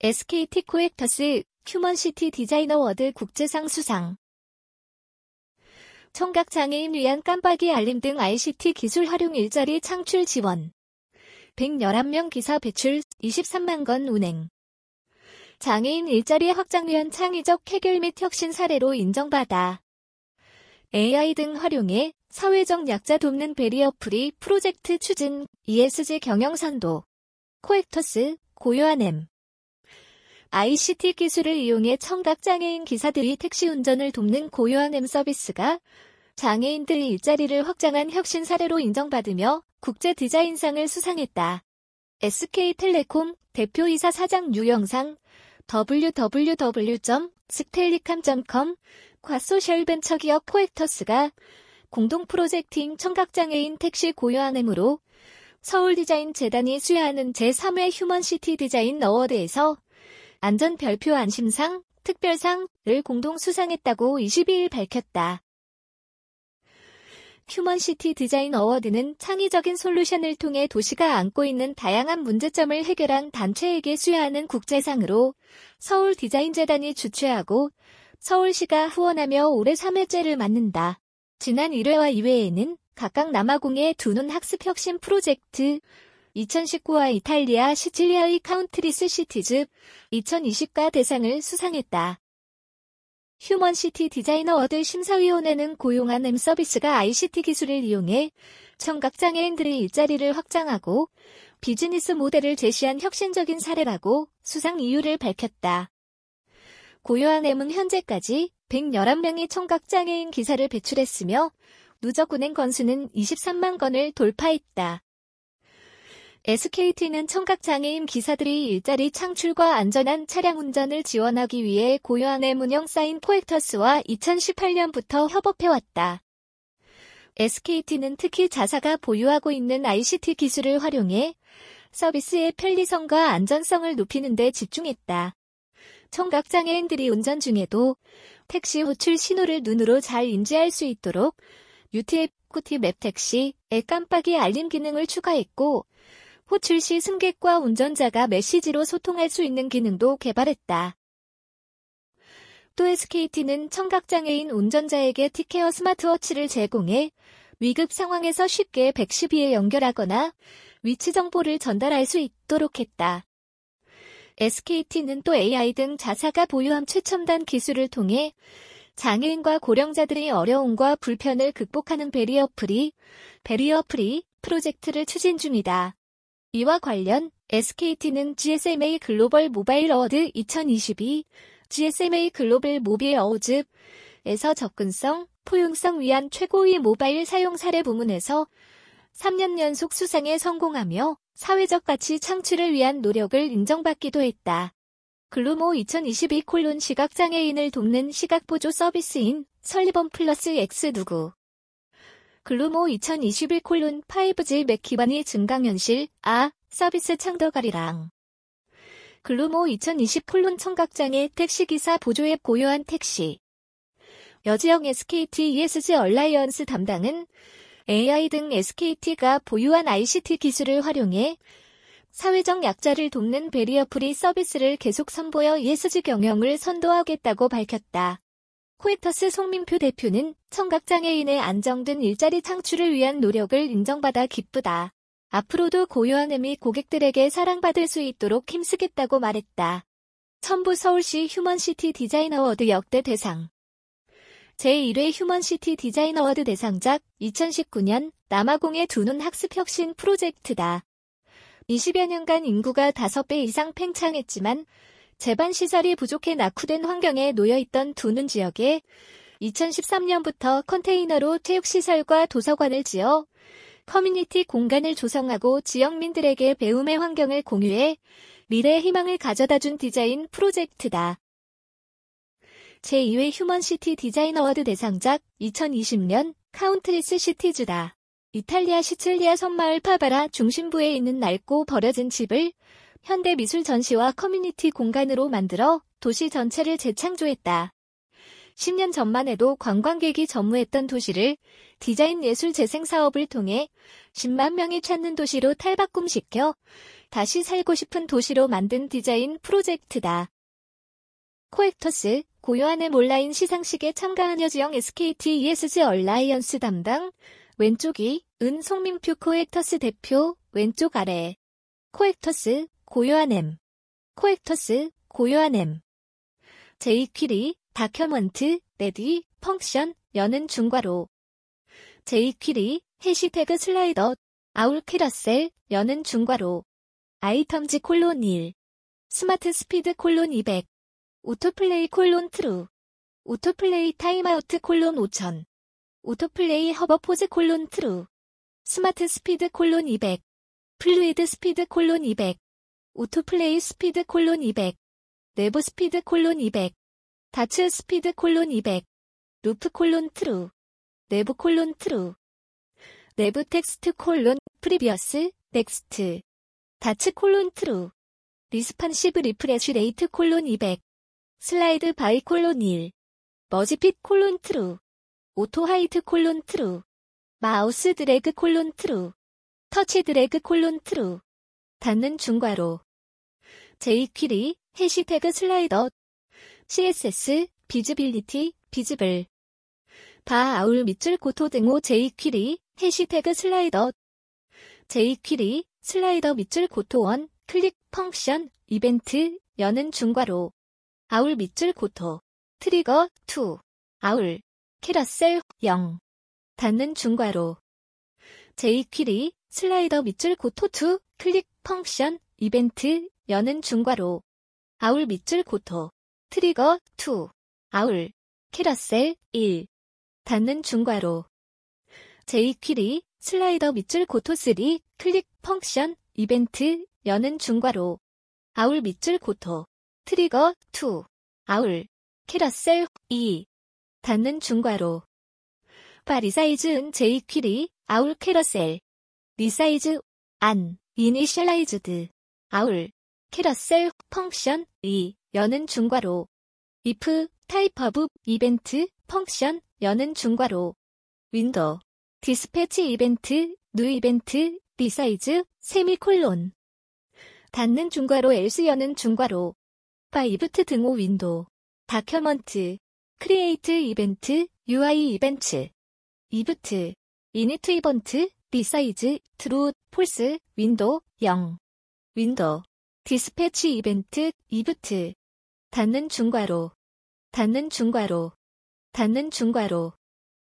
SKT 코엑터스 휴먼시티 디자인 어워드 국제상 수상. 청각장애인 위한 깜빡이 알림 등 ICT 기술 활용 일자리 창출 지원. 111명 기사 배출, 23만 건 운행. 장애인 일자리 확장 위한 창의적 해결 및 혁신 사례로 인정받아 AI 등 활용해 사회적 약자 돕는 베리어 프리 프로젝트 추진, ESG 경영 선도. 코엑터스, 고요한 M. ICT 기술을 이용해 청각장애인 기사들이 택시 운전을 돕는 고요한 M 서비스가 장애인들 일자리를 확장한 혁신 사례로 인정받으며 국제 디자인상을 수상했다. SK텔레콤 대표이사 사장 유영상 www.stellicam.com 과 소셜벤처기업 코엑터스가 공동 프로젝트인 청각장애인 택시 고요한 M으로 서울디자인재단이 수여하는 제3회 휴먼시티 디자인 어워드에서 안전별표 안심상, 특별상을 공동 수상했다고 22일 밝혔다. 휴먼시티 디자인 어워드는 창의적인 솔루션을 통해 도시가 안고 있는 다양한 문제점을 해결한 단체에게 수여하는 국제상으로 서울디자인재단이 주최하고 서울시가 후원하며 올해 3회째를 맞는다. 지난 1회와 2회에는 각각 남아공의 두 눈 학습 혁신 프로젝트, 2019와 이탈리아 시칠리아의 카운트리스 시티즈, 2020가 대상을 수상했다. 휴먼시티 디자인 어워드 심사위원회는 고요한 M 서비스가 ICT 기술을 이용해 청각장애인들의 일자리를 확장하고 비즈니스 모델을 제시한 혁신적인 사례라고 수상 이유를 밝혔다. 고요한 M은 현재까지 111명의 청각장애인 기사를 배출했으며 누적 운행 건수는 23만 건을 돌파했다. SKT는 청각장애인 기사들의 일자리 창출과 안전한 차량 운전을 지원하기 위해 고요한 M 운영 사인 코엑터스와 2018년부터 협업해왔다. SKT는 특히 자사가 보유하고 있는 ICT 기술을 활용해 서비스의 편리성과 안전성을 높이는 데 집중했다. 청각장애인들이 운전 중에도 택시 호출 신호를 눈으로 잘 인지할 수 있도록 UTF 맵 택시에 깜빡이 알림 기능을 추가했고 호출 시 승객과 운전자가 메시지로 소통할 수 있는 기능도 개발했다. 또 SKT는 청각장애인 운전자에게 티케어 스마트워치를 제공해 위급 상황에서 쉽게 112에 연결하거나 위치 정보를 전달할 수 있도록 했다. SKT는 또 AI 등 자사가 보유한 최첨단 기술을 통해 장애인과 고령자들의 어려움과 불편을 극복하는 베리어 프리 프로젝트를 추진 중이다. 이와 관련 SKT는 GSMA 글로벌 모바일 어워드 2022, GSMA 글로벌 모빌 어워즈에서 접근성, 포용성 위한 최고의 모바일 사용 사례 부문에서 3년 연속 수상에 성공하며 사회적 가치 창출을 위한 노력을 인정받기도 했다. 글루모 2022 시각장애인을 돕는 시각보조 서비스인 설리번 플러스 X 누구. 글루모 2021 5G 맥 기반의 증강현실 서비스 창더가리랑. 글루모 2020 청각장애 택시기사 보조앱 고요한 택시. 여지영 SKT ESG 얼라이언스 담당은 AI 등 SKT가 보유한 ICT 기술을 활용해 사회적 약자를 돕는 베리어 프리 서비스를 계속 선보여 ESG 경영을 선도하겠다고 밝혔다. 코엑터스 송민표 대표는 청각장애인의 안정된 일자리 창출을 위한 노력을 인정받아 기쁘다. 앞으로도 고요한 M이 고객들에게 사랑받을 수 있도록 힘쓰겠다고 말했다. 첨부 서울시 휴먼시티 디자인 어워드 역대 대상. 제1회 휴먼시티 디자인 어워드 대상작 2019년 남아공의 두 눈 학습 혁신 프로젝트다. 20여 년간 인구가 5배 이상 팽창했지만 제반 시설이 부족해 낙후된 환경에 놓여있던 두 눈 지역에 2013년부터 컨테이너로 체육시설과 도서관을 지어 커뮤니티 공간을 조성하고 지역민들에게 배움의 환경을 공유해 미래의 희망을 가져다준 디자인 프로젝트다. 제2회 휴먼시티 디자인 어워드 대상작 2020년 카운트리스 시티즈다. 이탈리아 시칠리아 섬마을 파바라 중심부에 있는 낡고 버려진 집을 현대미술 전시와 커뮤니티 공간으로 만들어 도시 전체를 재창조했다. 10년 전만 해도 관광객이 전무했던 도시를 디자인 예술 재생 사업을 통해 10만 명이 찾는 도시로 탈바꿈시켜 다시 살고 싶은 도시로 만든 디자인 프로젝트다. 코액터스, 고요한 M 온라인 시상식에 참가한 여지영 SKT ESG 얼라이언스 담당, 왼쪽이 송민표 코액터스 대표, 왼쪽 아래. 코액터스, 고요한 M. 코액터스, 고요한 M. 제이퀴리, 다큐먼트, 레디, 펑션, 여는 중괄호. 제이퀴리, 해시태그 슬라이더, 아울 캐러셀, 여는 중괄호. 아이텀즈 콜론 1. 스마트 스피드 콜론 200. 오토플레이 콜론 트루. 오토플레이 타임아우트 콜론 5000. 오토플레이 허버포즈 콜론 트루. 스마트 스피드 콜론 200. 플루이드 스피드 콜론 200. 오토플레이 스피드 콜론 200. 내부 스피드 콜론 200. 다츠 스피드 콜론 200. 루프 콜론 트루. 내부 콜론 트루. 내부 텍스트 콜론 프리비어스 넥스트. 다츠 콜론 트루. 리스판시브 리프레쉬 레이트 콜론 200. 슬라이드 바이 콜론 1. 머지핏 콜론 트루. 오토 하이트 콜론 트루. 마우스 드래그 콜론 트루. 터치 드래그 콜론 트루. 닫는 중괄호. 제이퀴리, 해시태그 슬라이더. CSS, 비즈빌리티, 비즈블. 바 아울 밑줄 고토 등호 제이퀴리, 해시태그 슬라이더. 제이퀴리, 슬라이더 밑줄 고토 1, 클릭 펑션, 이벤트, 여는 중괄호. 아울 밑줄 고토. 트리거, 2. 아울. 캐러셀, 0. 닫는 중괄호. 제이퀴리, 슬라이더 밑줄 고토 2, 클릭 펑션, 이벤트, 여는 중괄호. 아울 밑줄 고토. 트리거, 2. 아울. 캐러셀, 1. 닫는 중괄호. 제이퀴리, 슬라이더 밑줄 고토 3, 클릭 펑션, 이벤트, 여는 중괄호. 아울 밑줄 고토. 트리거, 2. 아울. 캐러셀, 2. 닫는 중괄호. 바 리사이즈은 제이퀴리, 아울 캐러셀. 리사이즈, 안, 이니셜라이즈드. 아울. 캐러셀, 펑션, 2. 여는 중괄호. if, 타입 오브, 이벤트, 펑션, 여는 중괄호. 윈도우. 디스패치 이벤트, 뉴 이벤트, 리사이즈, 세미콜론. 닫는 중괄호 else 여는 중괄호. 바 이브트 등호 윈도우. 다큐먼트. 크리에이트 이벤트, UI 이벤트. 이브트. 이니트 이벤트, 리사이즈, 트루, 폴스, 윈도우, 0. 윈도우. 디스패치 이벤트, 이브트. 닫는 중괄호. 닫는 중괄호. 닫는 중괄호.